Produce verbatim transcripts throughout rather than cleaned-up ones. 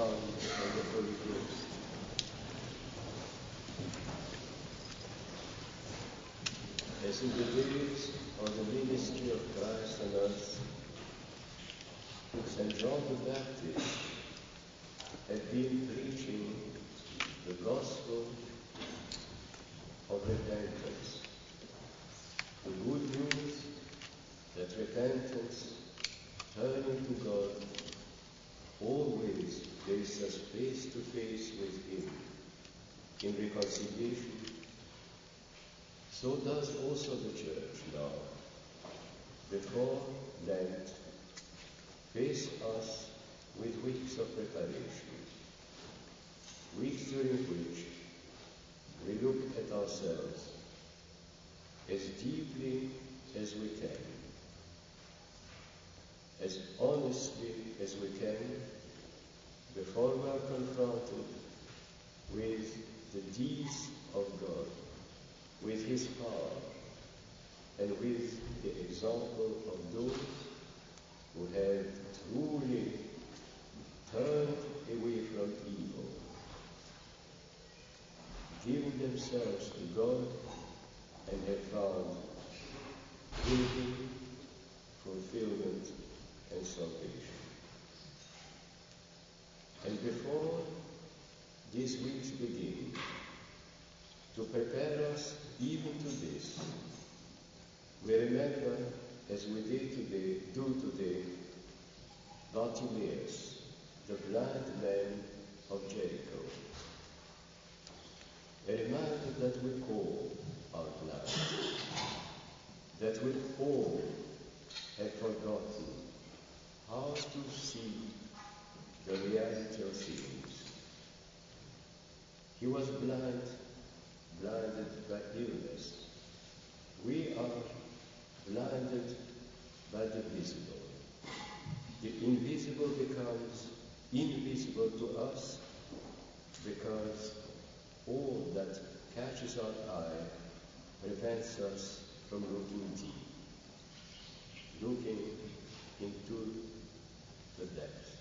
Son, and the Holy Ghost. As in the days of the ministry of Christ on earth, Saint John the Baptist had been preaching the gospel of repentance, the good news that repentance, turning to God, always places us face to face with Him in reconciliation. So does also the Church now, before Lent, face us with weeks of preparation, weeks during which we look at ourselves as deeply as we can, as honestly as we can, before we are confronted with the deeds of God, with His power, and with the example of those who have truly turned away from evil, given themselves to God, and have found healing, fulfillment, and salvation. And before these weeks begin, to prepare us even to this, we remember, as we did today, do today, Bartimaeus, the blind man of Jericho. A reminder that we all are blind, that we all have forgotten how to see the reality of things. He was blind, blinded by illness. We are blinded by the visible. The invisible becomes invisible to us because all that catches our eye prevents us from looking deep, looking into the depth.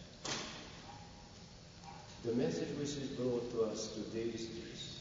The message which is brought to us today is this: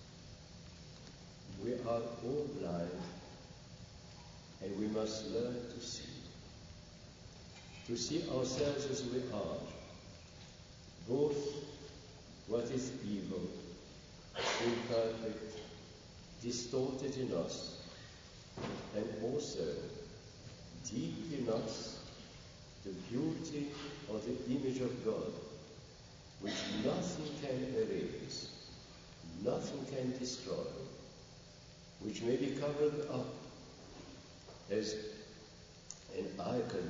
we are all blind, and we must learn to see. To see ourselves as we are, both what is evil, imperfect, distorted in us, and also deep in us, the beauty of the image of God, which nothing can erase, nothing can destroy, which may be covered up as an icon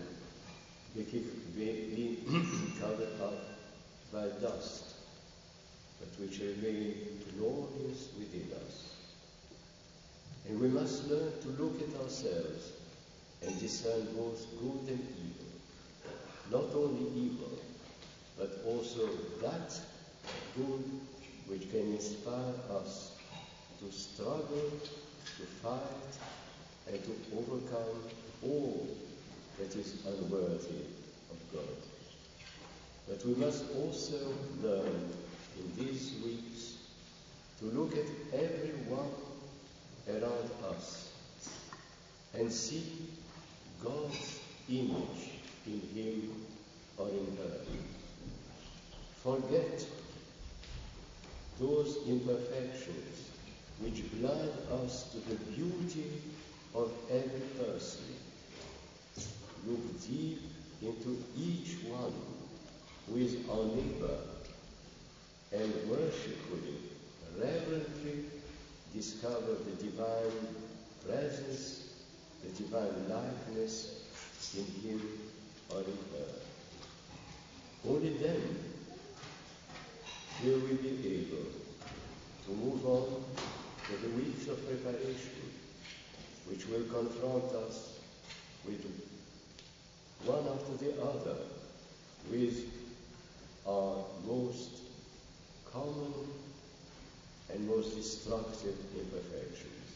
be covered up by dust, but which remain glorious within us. And we must learn to look at ourselves and discern both good and evil. Not only evil, but also that good which can inspire us to struggle, to fight, and to overcome all that is unworthy of God. But we must also learn in these weeks to look at everyone around us and see God's image in him or in her. Forget those imperfections which blind us to the beauty of every person. Look deep into each one who is our neighbor and worshipfully, reverently discover the divine presence, the divine likeness in him or in her. Only then will we be able to move on to the weeks of preparation, which will confront us with one after the other with our most common and most destructive imperfections.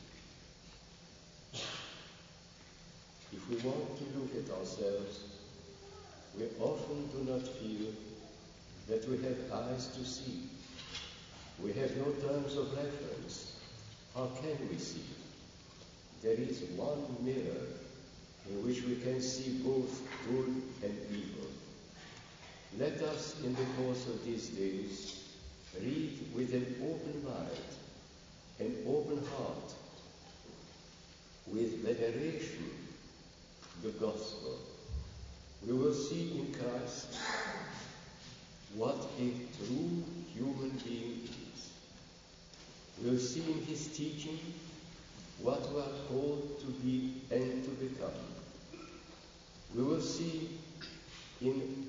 If we want to look at ourselves, we often do not feel that we have eyes to see. We have no terms of reference. How can we see? There is one mirror in which we can see both good and evil. Let us, in the course of these days, read with an open mind, an open heart, with veneration, the gospel. We will see in Christ what a true human being is. We will see in his teaching what we are called to be and to become. We will see in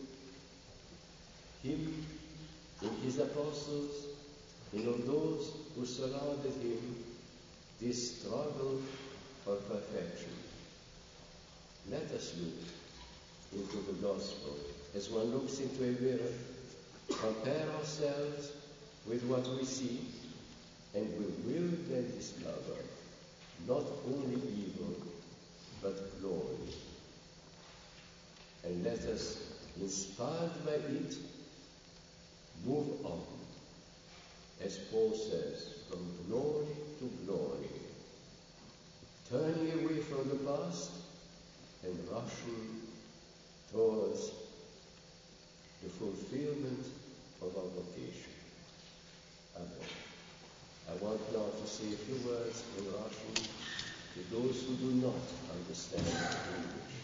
him, in his apostles, in all those who surrounded him, this struggle for perfection. Let us look into the gospel as one looks into a mirror, compare ourselves with what we see, and we will then discover not only evil, but glory. And let us, inspired by it, move on, as Paul says, from glory to glory, turning away from the past and rushing towards the fulfillment of our vocation. Amen. I want now to say a few words in Russian to those who do not understand English.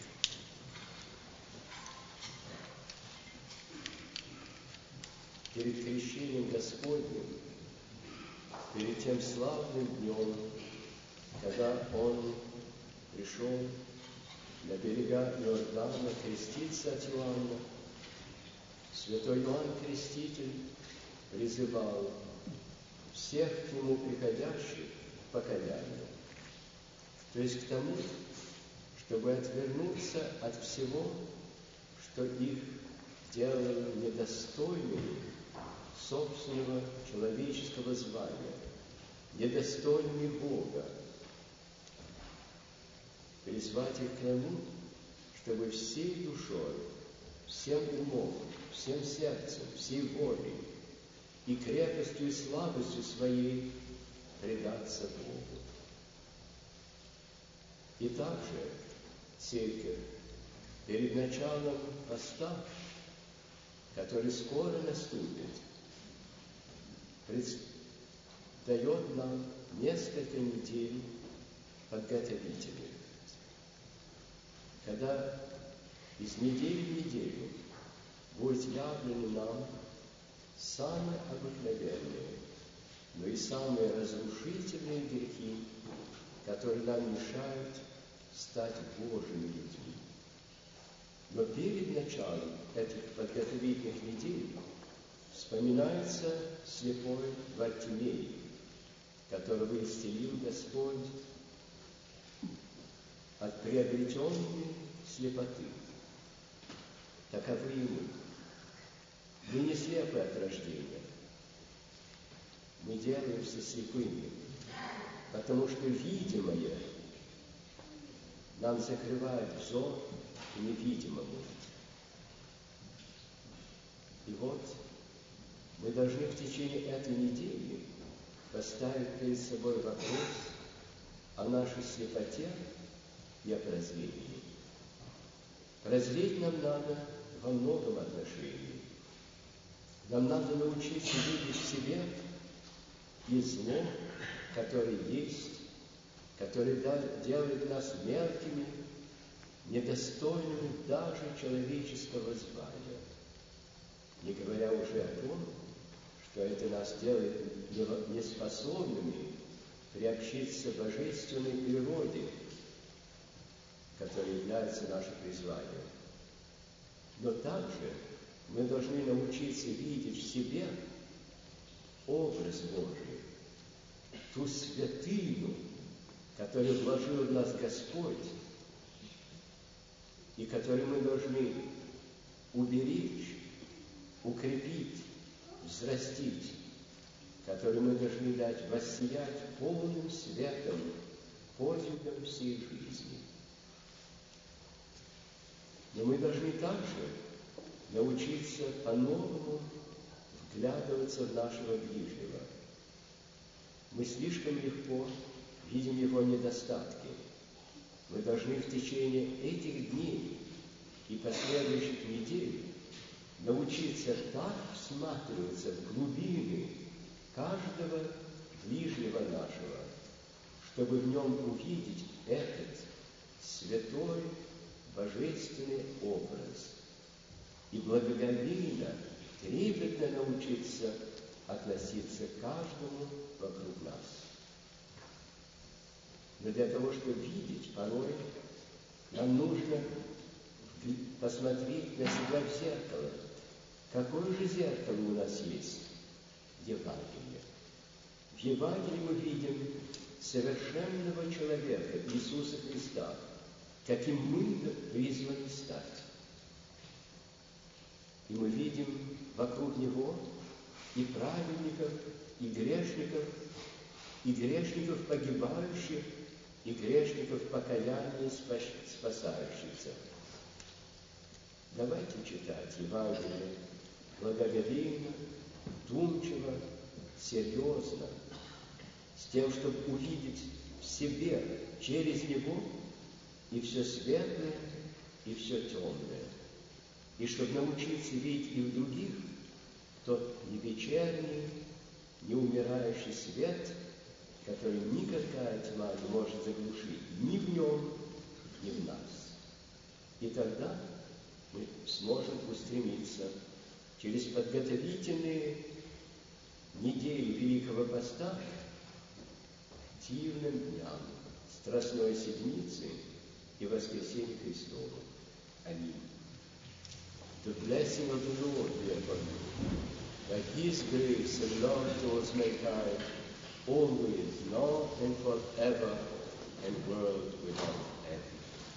Перед крещением Господним, перед тем славным днем, когда Он пришел на берега Иордана креститься от Иоанна, святой Иоанн Креститель призывал всех к Нему приходящих к покаянию, то есть к тому, чтобы отвернуться от всего, что их делало недостойными собственного человеческого звания, недостойными Бога, призвать их к тому, чтобы всей душой, всем умом, всем сердцем, всей волей и крепостью и слабостью своей предаться Богу. И также Церковь перед началом поста, который скоро наступит, дает нам несколько недель подготовительных, когда из недели в неделю будет явлены нам самые обыкновенные, но и самые разрушительные грехи, которые нам мешают стать Божьими людьми. Но перед началом этих подготовительных недель вспоминается слепой Вартимей, которого исцелил Господь от приобретенной слепоты. Таковы и мы. Мы не слепы от рождения. Мы делаемся слепыми, потому что видимое нам закрывает взор к невидимому. И вот мы должны в течение этой недели поставить перед собой вопрос о нашей слепоте и о прозрении. Прозреть нам надо во многом отношении. Нам надо научиться видеть в себе и зло, которое есть, которое делает нас мелкими, недостойными даже человеческого звания. Не говоря уже о том, что это нас делает неспособными приобщиться к божественной природе, которая является нашим призванием. Но также мы должны научиться видеть в себе образ Божий, ту святыню, которую вложил в нас Господь, и которую мы должны уберечь, укрепить, взрастить, которую мы должны дать воссиять полным светом, подвигом всей жизни. Но мы должны также научиться по-новому вглядываться в нашего ближнего. Мы слишком легко видим его недостатки. Мы должны в течение этих дней и последующих недель научиться так всматриваться в глубины каждого ближнего нашего, чтобы в нем увидеть этот святой божественный образ и благоговейно, трепетно научиться относиться к каждому вокруг нас. Но для того, чтобы видеть, порой нам нужно посмотреть на себя в зеркало. Какое же зеркало у нас есть? Евангелие. В Евангелии мы видим совершенного человека, Иисуса Христа, каким мы призваны стать. И мы видим вокруг Него и праведников, и грешников, и грешников погибающих, и грешников покаяния спасающихся. Давайте читать Евангелие благоговейно, вдумчиво, серьезно, с тем, чтобы увидеть в себе, через Него, и все светлое, и все темное. И чтобы научиться видеть и в других тот не вечерний, не умирающий свет, который никакая тьма не может заглушить ни в нем, ни в нас. И тогда мы сможем устремиться через подготовительные недели Великого Поста к дивным дням Страстной Седмицы и Воскресения Христова. Аминь. The blessing of the Lord be upon you, that His grace and love towards mankind always, now and forever, and world without end.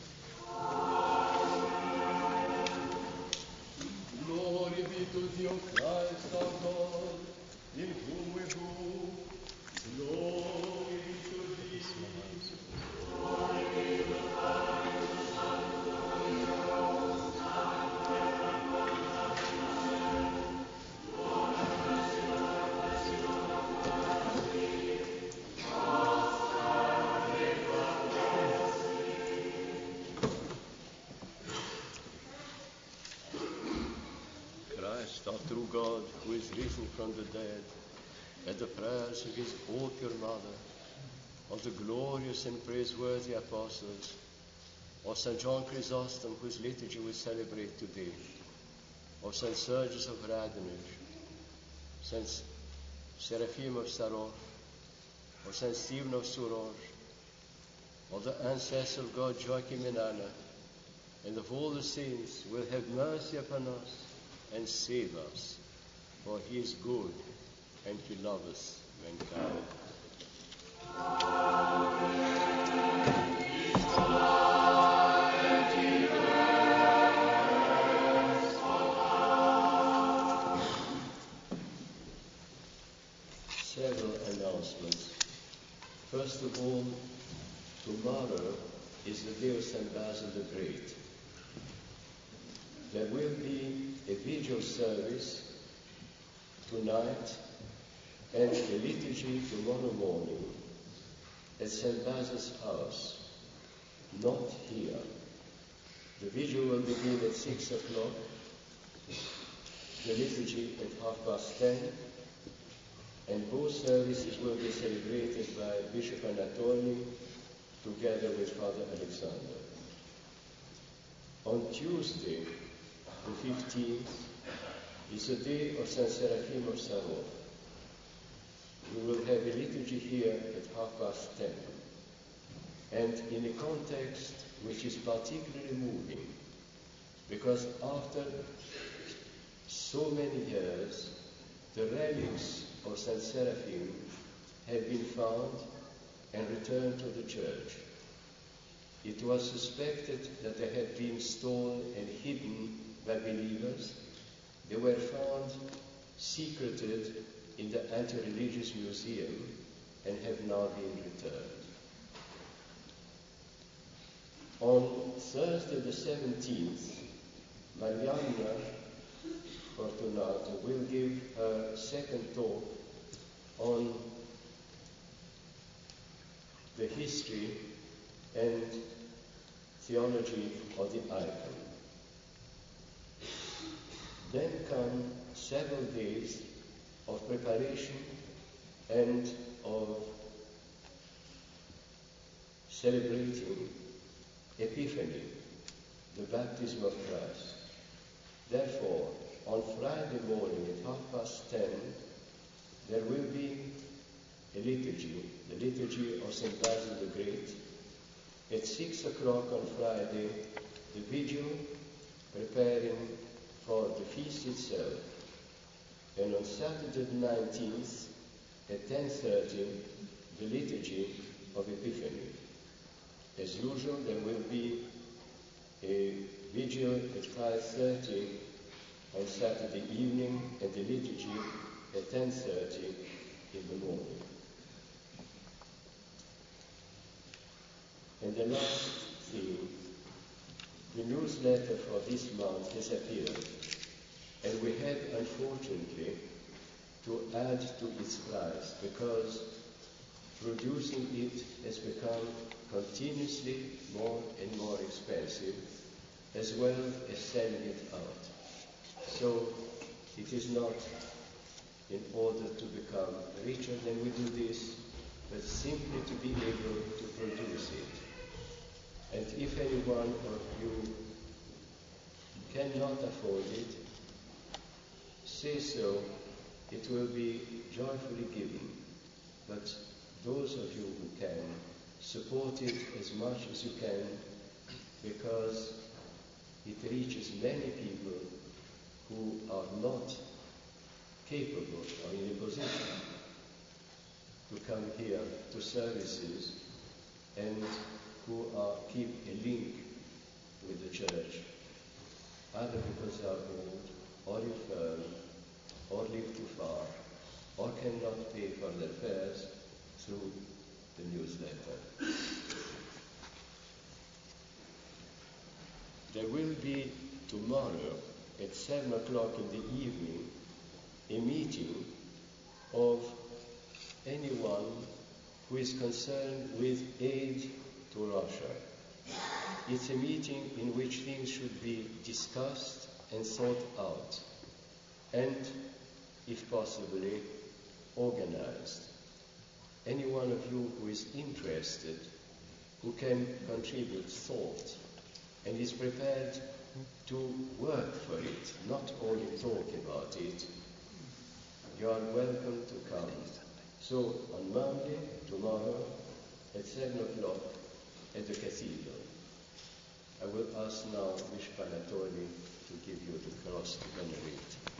Glory be to Thee, O Christ our God, in whom we move. Glory be to Thee. Glory be to the Father, and the Son, and the Holy Ghost, now and forever. Lord, have mercy, Lord, have mercy, Lord, have mercy. Christ, our true God, who is risen from the dead, at the prayers of His O pure Mother, of the glorious and praiseworthy apostles, of Saint John Chrysostom, whose liturgy we celebrate today, of Saint Sergius of Radonich, Saint Seraphim of Sarov, of Saint Stephen of Suroj, of the ancestors of God Joachim and Anna, and of all the saints, will have mercy upon us and save us, for He is good and He loveth mankind. Several announcements. First of all, tomorrow is the day of Saint Basil the Great. There will be a vigil service tonight and a liturgy tomorrow morning at Saint Basil's house, not here. The vigil will begin at six o'clock, the liturgy at half past ten, and both services will be celebrated by Bishop Anatoly together with Father Alexander. On Tuesday, the fifteenth, is the day of Saint Seraphim of Sarov. We will have a liturgy here at half past ten, and in a context which is particularly moving, because after so many years, the relics of Saint Seraphim have been found and returned to the church. It was suspected that they had been stolen and hidden by believers. They were found secreted in the anti-religious museum and have now been returned. On Thursday the seventeenth, Marianna Fortunato will give her second talk on the history and theology of the icon. Then come several days of preparation and of celebrating Epiphany, the baptism of Christ. Therefore, on Friday morning at half past ten, there will be a liturgy, the liturgy of Saint Basil the Great. At six o'clock on Friday, the vigil preparing for the feast itself. And on Saturday the nineteenth, at ten thirty, the liturgy of Epiphany. As usual, there will be a vigil at five thirty on Saturday evening and the liturgy at ten thirty in the morning. And the last thing, the newsletter for this month has appeared, and we had, unfortunately, to add to its price because producing it has become continuously more and more expensive, as well as selling it out. So it is not in order to become richer than we do this, but simply to be able to produce it. And if any one of you cannot afford it, say so, it will be joyfully given. But those of you who can, support it as much as you can, because it reaches many people who are not capable or in a position to come here to services and who are, keep a link with the church, either because they are old or infirm or live too far or cannot pay for their fares through the newsletter. There will be tomorrow at seven o'clock in the evening a meeting of anyone who is concerned with aid to Russia. It's a meeting in which things should be discussed and thought out, and, if possibly, organized. Any one of you who is interested, who can contribute thought, and is prepared to work for it, not only talk about it, you are welcome to come. So, on Monday, tomorrow, at seven o'clock, at the cathedral. I will ask now Bishop Anatoly to give you the cross to venerate.